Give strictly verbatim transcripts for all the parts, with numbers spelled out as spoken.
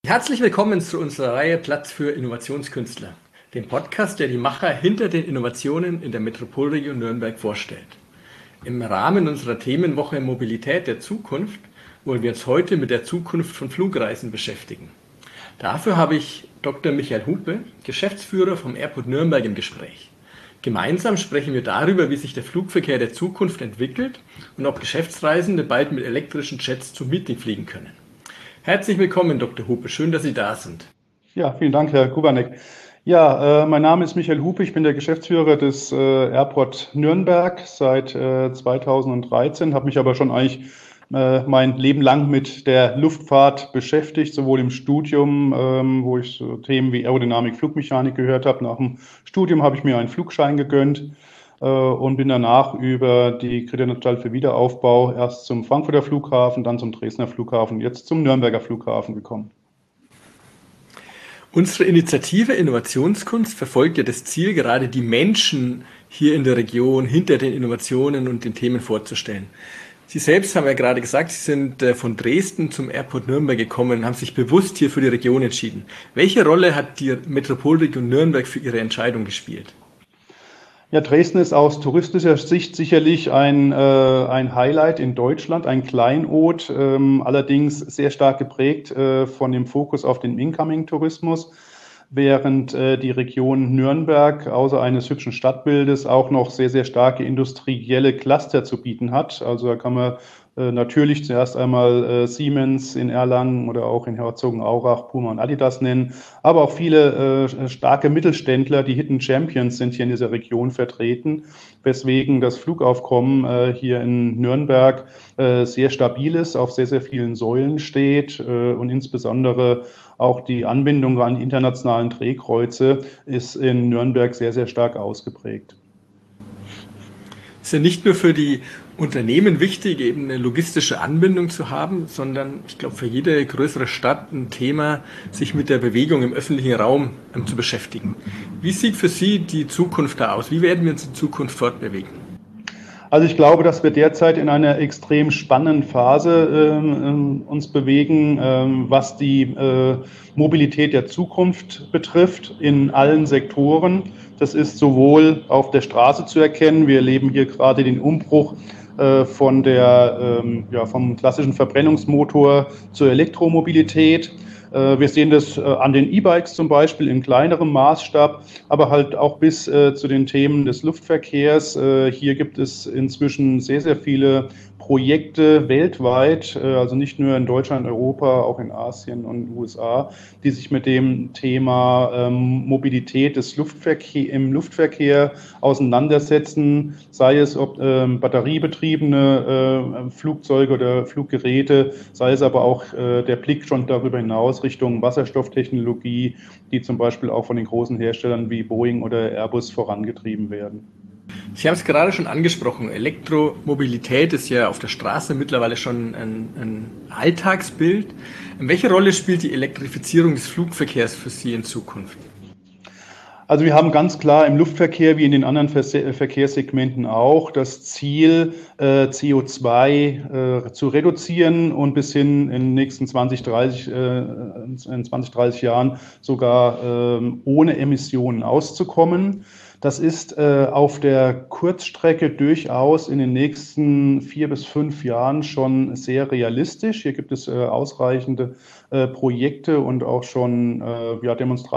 Herzlich willkommen zu unserer Reihe Platz für Innovationskünstler, dem Podcast, der die Macher hinter den Innovationen in der Metropolregion Nürnberg vorstellt. Im Rahmen unserer Themenwoche Mobilität der Zukunft wollen wir uns heute mit der Zukunft von Flugreisen beschäftigen. Dafür habe ich Doktor Michael Hupe, Geschäftsführer vom Airport Nürnberg, im Gespräch. Gemeinsam sprechen wir darüber, wie sich der Flugverkehr der Zukunft entwickelt und ob Geschäftsreisende bald mit elektrischen Jets zum Meeting fliegen können. Herzlich willkommen, Doktor Hupe. Schön, dass Sie da sind. Ja, vielen Dank, Herr Kubanek. Ja, äh, mein Name ist Michael Hupe. Ich bin der Geschäftsführer des äh, Airport Nürnberg seit äh, zweitausenddreizehn, habe mich aber schon eigentlich äh, mein Leben lang mit der Luftfahrt beschäftigt, sowohl im Studium, ähm, wo ich so Themen wie Aerodynamik, Flugmechanik gehört habe. Nach dem Studium habe ich mir einen Flugschein gegönnt und bin danach über die Kreditanstalt für Wiederaufbau erst zum Frankfurter Flughafen, dann zum Dresdner Flughafen, jetzt zum Nürnberger Flughafen gekommen. Unsere Initiative Innovationskunst verfolgt ja das Ziel, gerade die Menschen hier in der Region hinter den Innovationen und den Themen vorzustellen. Sie selbst haben ja gerade gesagt, Sie sind von Dresden zum Airport Nürnberg gekommen und haben sich bewusst hier für die Region entschieden. Welche Rolle hat die Metropolregion Nürnberg für Ihre Entscheidung gespielt? Ja, Dresden ist aus touristischer Sicht sicherlich ein, äh, ein Highlight in Deutschland, ein Kleinod, ähm, allerdings sehr stark geprägt äh, von dem Fokus auf den Incoming-Tourismus, während äh, die Region Nürnberg außer eines hübschen Stadtbildes auch noch sehr, sehr starke industrielle Cluster zu bieten hat. Also da kann man äh, natürlich zuerst einmal äh, Siemens in Erlangen oder auch in Herzogenaurach, Puma und Adidas nennen, aber auch viele äh, starke Mittelständler, die Hidden Champions sind hier in dieser Region vertreten, weswegen das Flugaufkommen äh, hier in Nürnberg äh, sehr stabil ist, auf sehr, sehr vielen Säulen steht äh, und insbesondere auch die Anbindung an die internationalen Drehkreuze ist in Nürnberg sehr, sehr stark ausgeprägt. Es ist ja nicht nur für die Unternehmen wichtig, eben eine logistische Anbindung zu haben, sondern ich glaube für jede größere Stadt ein Thema, sich mit der Bewegung im öffentlichen Raum ähm, zu beschäftigen. Wie sieht für Sie die Zukunft da aus? Wie werden wir uns in Zukunft fortbewegen? Also ich glaube, dass wir derzeit in einer extrem spannenden Phase äh, uns bewegen, äh, was die äh, Mobilität der Zukunft betrifft, in allen Sektoren. Das ist sowohl auf der Straße zu erkennen. Wir erleben hier gerade den Umbruch äh, von der, ähm, ja, vom klassischen Verbrennungsmotor zur Elektromobilität. Wir sehen das an den E-Bikes zum Beispiel in kleinerem Maßstab, aber halt auch bis äh, zu den Themen des Luftverkehrs. Äh, hier gibt es inzwischen sehr, sehr viele Projekte weltweit, äh, also nicht nur in Deutschland, Europa, auch in Asien und U S A, die sich mit dem Thema ähm, Mobilität des Luftverkehr, im Luftverkehr auseinandersetzen, sei es ob ähm, batteriebetriebene äh, Flugzeuge oder Fluggeräte, sei es aber auch äh, der Blick schon darüber hinaus Richtung Wasserstofftechnologie, die zum Beispiel auch von den großen Herstellern wie Boeing oder Airbus vorangetrieben werden. Sie haben es gerade schon angesprochen, Elektromobilität ist ja auf der Straße mittlerweile schon ein, ein Alltagsbild. Welche Rolle spielt die Elektrifizierung des Flugverkehrs für Sie in Zukunft? Also wir haben ganz klar im Luftverkehr wie in den anderen Verkehrssegmenten auch das Ziel, äh, C O zwei äh, zu reduzieren und bis hin in den nächsten zwanzig, dreißig, äh, in zwanzig, dreißig Jahren sogar äh, ohne Emissionen auszukommen. Das ist äh, auf der Kurzstrecke durchaus in den nächsten vier bis fünf Jahren schon sehr realistisch. Hier gibt es äh, ausreichende äh, Projekte und auch schon äh, ja,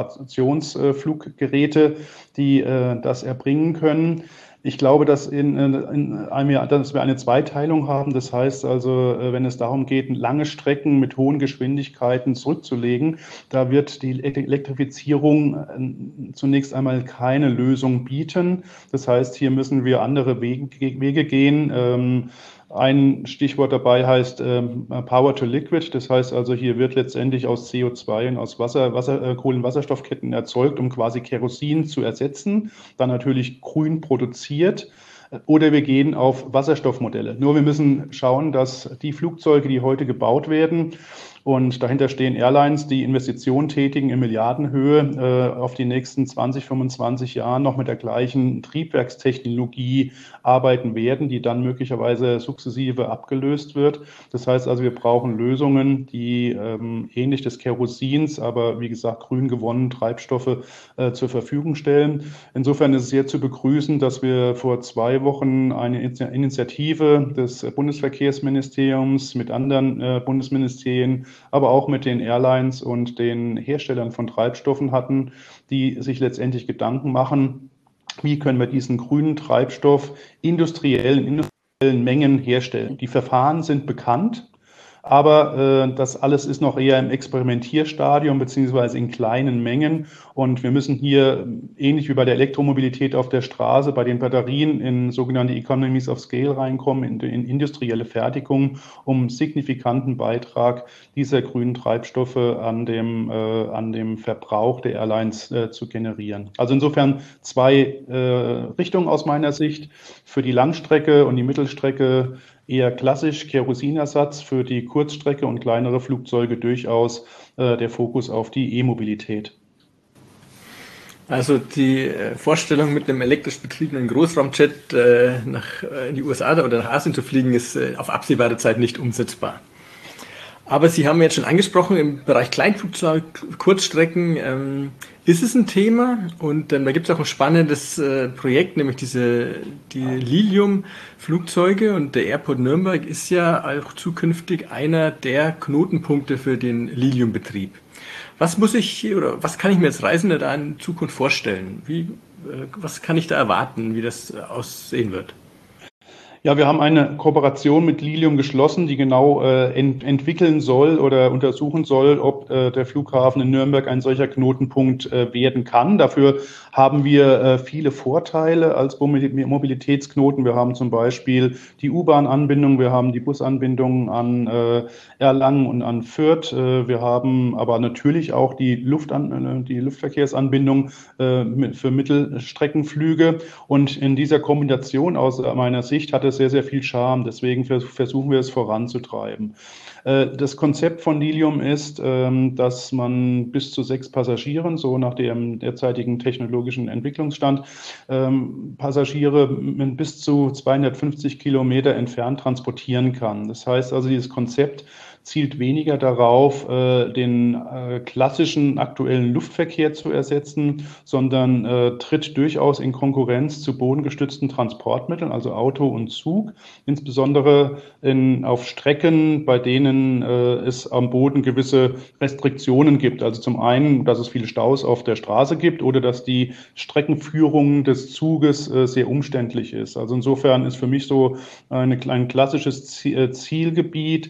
Demonstrationsfluggeräte, die äh, das erbringen können. Ich glaube, dass, in, in einem Jahr, dass wir eine Zweiteilung haben. Das heißt also, wenn es darum geht, lange Strecken mit hohen Geschwindigkeiten zurückzulegen, da wird die Elektrifizierung zunächst einmal keine Lösung bieten. Das heißt, hier müssen wir andere Wege, Wege gehen. Ein Stichwort dabei heißt ähm, Power to Liquid. Das heißt also, hier wird letztendlich aus C O zwei und aus Wasser, Wasser, äh, Kohlenwasserstoffketten erzeugt, um quasi Kerosin zu ersetzen, dann natürlich grün produziert. Oder wir gehen auf Wasserstoffmodelle. Nur wir müssen schauen, dass die Flugzeuge, die heute gebaut werden, Und dahinter stehen Airlines, die Investitionen tätigen in Milliardenhöhe äh, auf die nächsten zwanzig, fünfundzwanzig Jahren noch mit der gleichen Triebwerkstechnologie arbeiten werden, die dann möglicherweise sukzessive abgelöst wird. Das heißt also, wir brauchen Lösungen, die ähm, ähnlich des Kerosins, aber wie gesagt grün gewonnenen Treibstoffe äh, zur Verfügung stellen. Insofern ist es sehr zu begrüßen, dass wir vor zwei Wochen eine Initiative des Bundesverkehrsministeriums mit anderen äh, Bundesministerien, aber auch mit den Airlines und den Herstellern von Treibstoffen hatten, die sich letztendlich Gedanken machen, wie können wir diesen grünen Treibstoff industriell in industriellen Mengen herstellen. Die Verfahren sind bekannt, aber äh, das alles ist noch eher im Experimentierstadium beziehungsweise in kleinen Mengen. Und wir müssen hier, ähnlich wie bei der Elektromobilität auf der Straße, bei den Batterien in sogenannte Economies of Scale reinkommen, in, in industrielle Fertigung, um einen signifikanten Beitrag dieser grünen Treibstoffe an dem, äh, an dem Verbrauch der Airlines äh, zu generieren. Also insofern zwei äh, Richtungen aus meiner Sicht. Für die Langstrecke und die Mittelstrecke eher klassisch Kerosinersatz, für die Kurzstrecke und kleinere Flugzeuge durchaus äh, der Fokus auf die E-Mobilität. Also die äh, Vorstellung, mit einem elektrisch betriebenen Großraumjet äh, nach äh, in die U S A oder nach Asien zu fliegen, ist äh, auf absehbare Zeit nicht umsetzbar. Aber Sie haben jetzt schon angesprochen, im Bereich Kleinflugzeug, Kurzstrecken ähm, ist es ein Thema und ähm, da gibt es auch ein spannendes äh, Projekt, nämlich diese die Lilium-Flugzeuge, und der Airport Nürnberg ist ja auch zukünftig einer der Knotenpunkte für den Lilium-Betrieb. Was muss ich oder was kann ich mir als Reisender da in Zukunft vorstellen? Wie, äh, was kann ich da erwarten, wie das aussehen wird? Ja, wir haben eine Kooperation mit Lilium geschlossen, die genau äh, ent entwickeln soll oder untersuchen soll, ob äh, der Flughafen in Nürnberg ein solcher Knotenpunkt äh, werden kann. Dafür haben wir äh, viele Vorteile als Mobilitätsknoten. Wir haben zum Beispiel die U-Bahn-Anbindung, wir haben die Busanbindung an äh, Erlangen und an Fürth. Äh, wir haben aber natürlich auch die, Luftan die Luftverkehrsanbindung äh, für Mittelstreckenflüge. Und in dieser Kombination aus meiner Sicht hat es sehr, sehr viel Charme. Deswegen versuchen wir es voranzutreiben. Das Konzept von Lilium ist, dass man bis zu sechs Passagieren, so nach dem derzeitigen technologischen Entwicklungsstand, Passagiere mit bis zu zweihundertfünfzig Kilometer entfernt transportieren kann. Das heißt also, dieses Konzept zielt weniger darauf, äh, den äh, klassischen aktuellen Luftverkehr zu ersetzen, sondern äh, tritt durchaus in Konkurrenz zu bodengestützten Transportmitteln, also Auto und Zug, insbesondere in, auf Strecken, bei denen äh, es am Boden gewisse Restriktionen gibt. Also zum einen, dass es viele Staus auf der Straße gibt oder dass die Streckenführung des Zuges äh, sehr umständlich ist. Also insofern ist für mich so eine, ein klassisches Zielgebiet,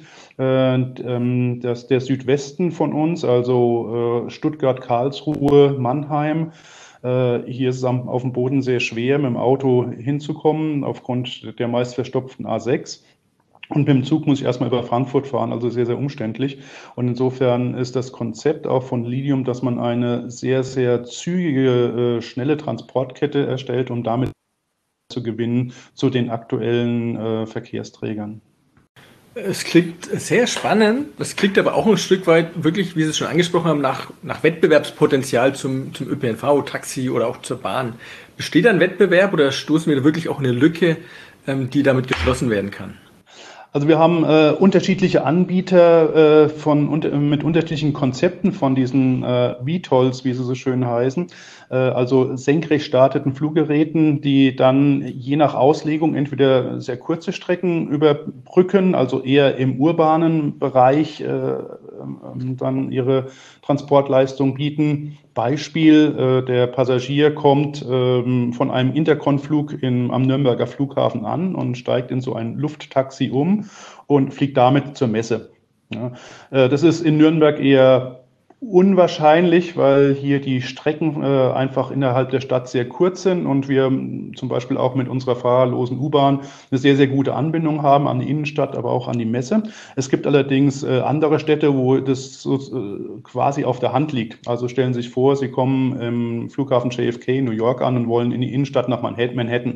Das, der Südwesten von uns, also Stuttgart, Karlsruhe, Mannheim. Hier ist es auf dem Boden sehr schwer, mit dem Auto hinzukommen, aufgrund der meist verstopften A sechs. Und mit dem Zug muss ich erstmal über Frankfurt fahren, also sehr, sehr umständlich. Und insofern ist das Konzept auch von Lilium, dass man eine sehr, sehr zügige, schnelle Transportkette erstellt, um damit zu gewinnen zu den aktuellen äh, Verkehrsträgern. Es klingt sehr spannend, es klingt aber auch ein Stück weit wirklich, wie Sie es schon angesprochen haben, nach, nach Wettbewerbspotenzial zum, zum Ö P N V, Taxi oder auch zur Bahn. Besteht ein Wettbewerb oder stoßen wir da wirklich auch eine Lücke, ähm, die damit geschlossen werden kann? Also wir haben äh, unterschiedliche Anbieter äh, von, un mit unterschiedlichen Konzepten von diesen äh, V TOLs, wie sie so schön heißen, äh, also senkrecht starteten Fluggeräten, die dann je nach Auslegung entweder sehr kurze Strecken überbrücken, also eher im urbanen Bereich äh, äh, dann ihre Transportleistung bieten. Beispiel, äh, der Passagier kommt ähm, von einem Interkonflug in, am Nürnberger Flughafen an und steigt in so ein Lufttaxi um und fliegt damit zur Messe. Ja, äh, das ist in Nürnberg eher unwahrscheinlich, weil hier die Strecken äh, einfach innerhalb der Stadt sehr kurz sind und wir zum Beispiel auch mit unserer fahrerlosen U-Bahn eine sehr, sehr gute Anbindung haben an die Innenstadt, aber auch an die Messe. Es gibt allerdings äh, andere Städte, wo das so, äh, quasi auf der Hand liegt. Also stellen Sie sich vor, Sie kommen im Flughafen J F K in New York an und wollen in die Innenstadt nach Manhattan.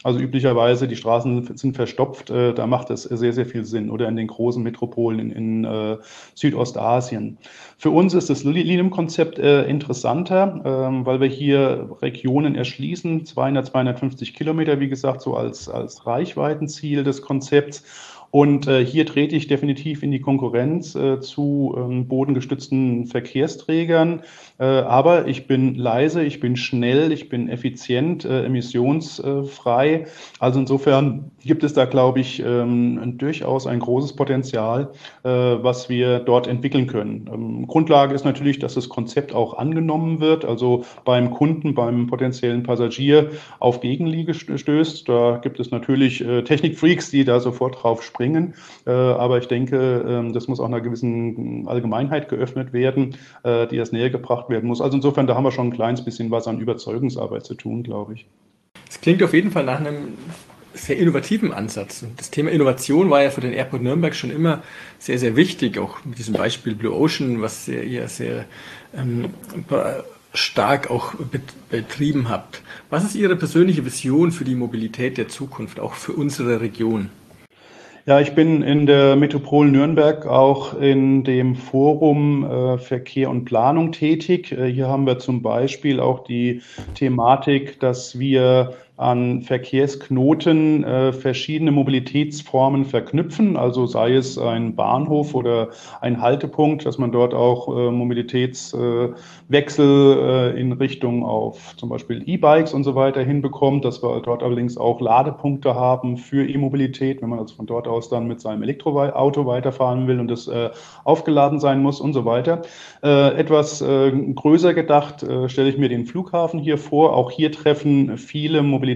Also üblicherweise, die Straßen sind verstopft, äh, da macht es sehr, sehr viel Sinn. Oder in den großen Metropolen in, in äh, Südostasien. Für uns ist das Lilium-Konzept äh, interessanter, ähm, weil wir hier Regionen erschließen, zweihundert, zweihundertfünfzig Kilometer, wie gesagt, so als, als Reichweitenziel des Konzepts. Und äh, hier trete ich definitiv in die Konkurrenz äh, zu ähm, bodengestützten Verkehrsträgern. Äh, aber ich bin leise, ich bin schnell, ich bin effizient, äh, emissionsfrei. Also insofern gibt es da, glaube ich, ähm, durchaus ein großes Potenzial, äh, was wir dort entwickeln können. Ähm, Grundlage ist natürlich, dass das Konzept auch angenommen wird, also beim Kunden, beim potenziellen Passagier auf Gegenliebe stößt. Da gibt es natürlich äh, Technikfreaks, die da sofort drauf springen. Äh, aber ich denke, äh, das muss auch einer gewissen Allgemeinheit geöffnet werden, äh, die das näher gebracht werden muss. Also insofern, da haben wir schon ein kleines bisschen was an Überzeugungsarbeit zu tun, glaube ich. Es klingt auf jeden Fall nach einem sehr innovativen Ansatz. Das Thema Innovation war ja für den Airport Nürnberg schon immer sehr, sehr wichtig, auch mit diesem Beispiel Blue Ocean, was ihr sehr ähm, stark auch betrieben habt. Was ist Ihre persönliche Vision für die Mobilität der Zukunft, auch für unsere Region? Ja, ich bin in der Metropole Nürnberg auch in dem Forum äh, Verkehr und Planung tätig. Äh, hier haben wir zum Beispiel auch die Thematik, dass wir an Verkehrsknoten äh, verschiedene Mobilitätsformen verknüpfen, also sei es ein Bahnhof oder ein Haltepunkt, dass man dort auch äh, Mobilitätswechsel äh, in Richtung auf zum Beispiel E-Bikes und so weiter hinbekommt, dass wir dort allerdings auch Ladepunkte haben für E-Mobilität, wenn man also von dort aus dann mit seinem Elektroauto weiterfahren will und das äh, aufgeladen sein muss und so weiter. Äh, etwas äh, größer gedacht äh, stelle ich mir den Flughafen hier vor. Auch hier treffen viele Mobilitätsmodi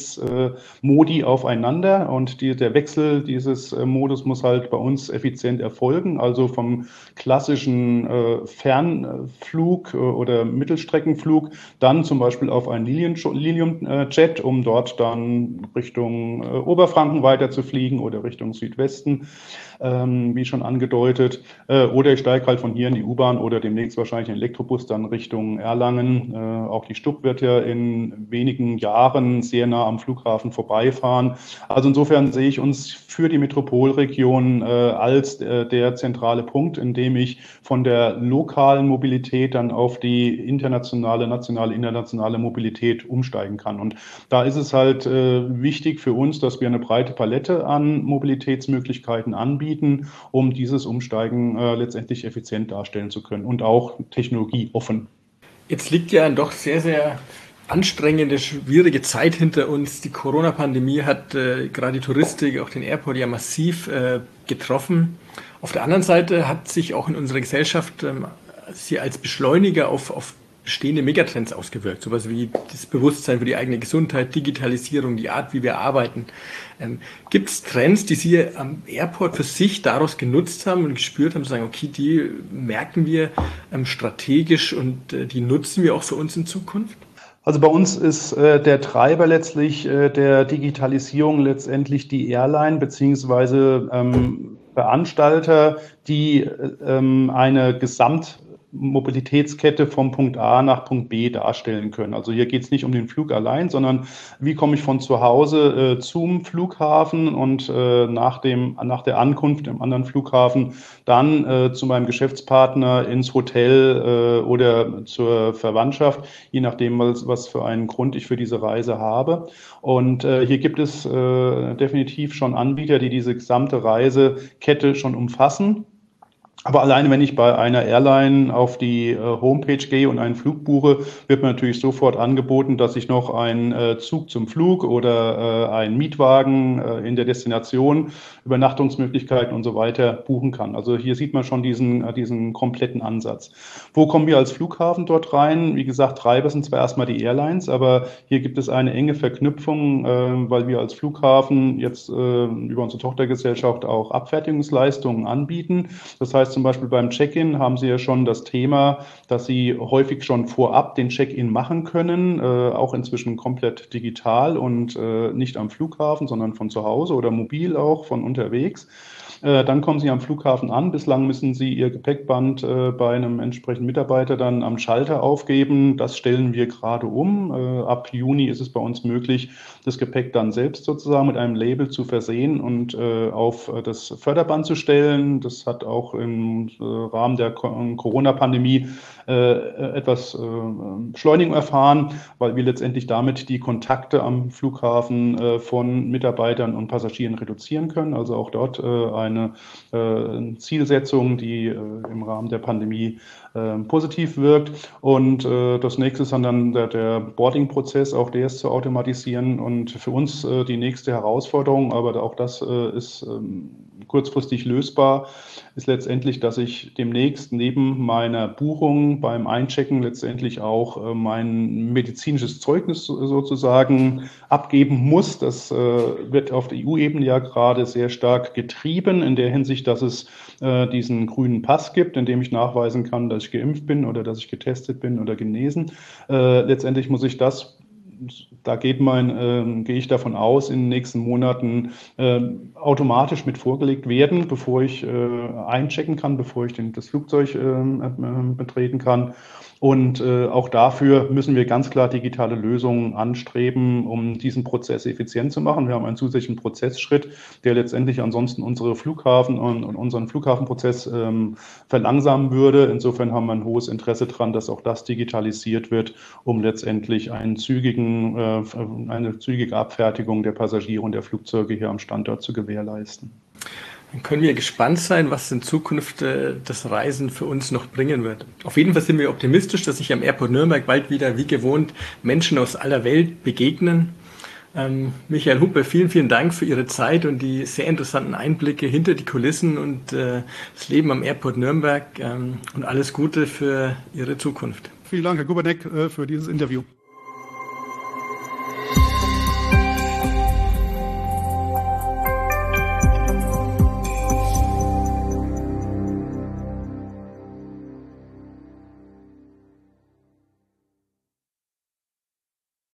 aufeinander und die, der Wechsel dieses äh, Modus muss halt bei uns effizient erfolgen. Also vom klassischen äh, Fernflug äh, oder Mittelstreckenflug dann zum Beispiel auf einen Lilium-Jet, um dort dann Richtung äh, Oberfranken weiter zu fliegen oder Richtung Südwesten, ähm, wie schon angedeutet. Äh, oder ich steige halt von hier in die U-Bahn oder demnächst wahrscheinlich in den Elektrobus dann Richtung Erlangen. Äh, auch die Stubb wird ja in wenigen Jahren sehr nah am Flughafen vorbeifahren. Also insofern sehe ich uns für die Metropolregion äh, als äh, der zentrale Punkt, in dem ich von der lokalen Mobilität dann auf die internationale, nationale, internationale Mobilität umsteigen kann. Und da ist es halt äh, wichtig für uns, dass wir eine breite Palette an Mobilitätsmöglichkeiten anbieten, um dieses Umsteigen äh, letztendlich effizient darstellen zu können und auch technologieoffen. Jetzt liegt ja doch sehr, sehr anstrengende, schwierige Zeit hinter uns. Die Corona-Pandemie hat äh, gerade die Touristik, auch den Airport ja massiv äh, getroffen. Auf der anderen Seite hat sich auch in unserer Gesellschaft ähm, sie als Beschleuniger auf, auf bestehende Megatrends ausgewirkt. Sowas wie das Bewusstsein für die eigene Gesundheit, Digitalisierung, die Art, wie wir arbeiten. Ähm, Gibt es Trends, die Sie am Airport für sich daraus genutzt haben und gespürt haben, sagen, okay, die merken wir ähm, strategisch und äh, die nutzen wir auch für uns in Zukunft? Also bei uns ist äh, der Treiber letztlich äh, der Digitalisierung letztendlich die Airline beziehungsweise ähm, Veranstalter, die äh, ähm, eine Gesamt Mobilitätskette vom Punkt A nach Punkt B darstellen können. Also hier geht es nicht um den Flug allein, sondern wie komme ich von zu Hause äh, zum Flughafen und äh, nach, dem, nach der Ankunft im anderen Flughafen dann äh, zu meinem Geschäftspartner ins Hotel äh, oder zur Verwandtschaft, je nachdem, was, was für einen Grund ich für diese Reise habe. Und äh, hier gibt es äh, definitiv schon Anbieter, die diese gesamte Reisekette schon umfassen. Aber alleine, wenn ich bei einer Airline auf die äh, Homepage gehe und einen Flug buche, wird mir natürlich sofort angeboten, dass ich noch einen äh, Zug zum Flug oder äh, einen Mietwagen äh, in der Destination, Übernachtungsmöglichkeiten und so weiter buchen kann. Also hier sieht man schon diesen, äh, diesen kompletten Ansatz. Wo kommen wir als Flughafen dort rein? Wie gesagt, Treiber sind zwar erstmal die Airlines, aber hier gibt es eine enge Verknüpfung, äh, weil wir als Flughafen jetzt äh, über unsere Tochtergesellschaft auch Abfertigungsleistungen anbieten. Das heißt, zum Beispiel beim Check-in haben Sie ja schon das Thema, dass Sie häufig schon vorab den Check-in machen können, äh, auch inzwischen komplett digital und äh, nicht am Flughafen, sondern von zu Hause oder mobil auch von unterwegs. Äh, dann kommen Sie am Flughafen an. Bislang müssen Sie Ihr Gepäckband äh, bei einem entsprechenden Mitarbeiter dann am Schalter aufgeben. Das stellen wir gerade um. Äh, ab Juni ist es bei uns möglich, das Gepäck dann selbst sozusagen mit einem Label zu versehen und äh, auf das Förderband zu stellen. Das hat auch im äh, Rahmen der Co- Corona-Pandemie äh, etwas äh, Beschleunigung erfahren, weil wir letztendlich damit die Kontakte am Flughafen äh, von Mitarbeitern und Passagieren reduzieren können. Also auch dort äh, eine äh, Zielsetzung, die äh, im Rahmen der Pandemie äh, positiv wirkt. Und äh, das nächste ist dann der, der Boarding-Prozess, auch der ist zu automatisieren. Und für uns äh, die nächste Herausforderung, aber auch das äh, ist ähm, kurzfristig lösbar, ist letztendlich, dass ich demnächst neben meiner Buchung beim Einchecken letztendlich auch äh, mein medizinisches Zeugnis sozusagen abgeben muss. Das äh, wird auf der E U-Ebene ja gerade sehr stark getrieben, in der Hinsicht, dass es äh, diesen grünen Pass gibt, in dem ich nachweisen kann, dass ich geimpft bin oder dass ich getestet bin oder genesen. Äh, letztendlich muss ich das Da geht mein, äh, gehe ich davon aus, in den nächsten Monaten äh, automatisch mit vorgelegt werden, bevor ich äh, einchecken kann, bevor ich den, das Flugzeug äh, äh, betreten kann. Und äh, auch dafür müssen wir ganz klar digitale Lösungen anstreben, um diesen Prozess effizient zu machen. Wir haben einen zusätzlichen Prozessschritt, der letztendlich ansonsten unsere Flughafen und, und unseren Flughafenprozess ähm, verlangsamen würde. Insofern haben wir ein hohes Interesse daran, dass auch das digitalisiert wird, um letztendlich einen zügigen, äh, eine zügige Abfertigung der Passagiere und der Flugzeuge hier am Standort zu gewährleisten. Dann können wir gespannt sein, was in Zukunft äh, das Reisen für uns noch bringen wird. Auf jeden Fall sind wir optimistisch, dass sich am Airport Nürnberg bald wieder wie gewohnt Menschen aus aller Welt begegnen. Ähm, Michael Huppe, vielen, vielen Dank für Ihre Zeit und die sehr interessanten Einblicke hinter die Kulissen und äh, das Leben am Airport Nürnberg ähm, und alles Gute für Ihre Zukunft. Vielen Dank, Herr Guberneck, für dieses Interview.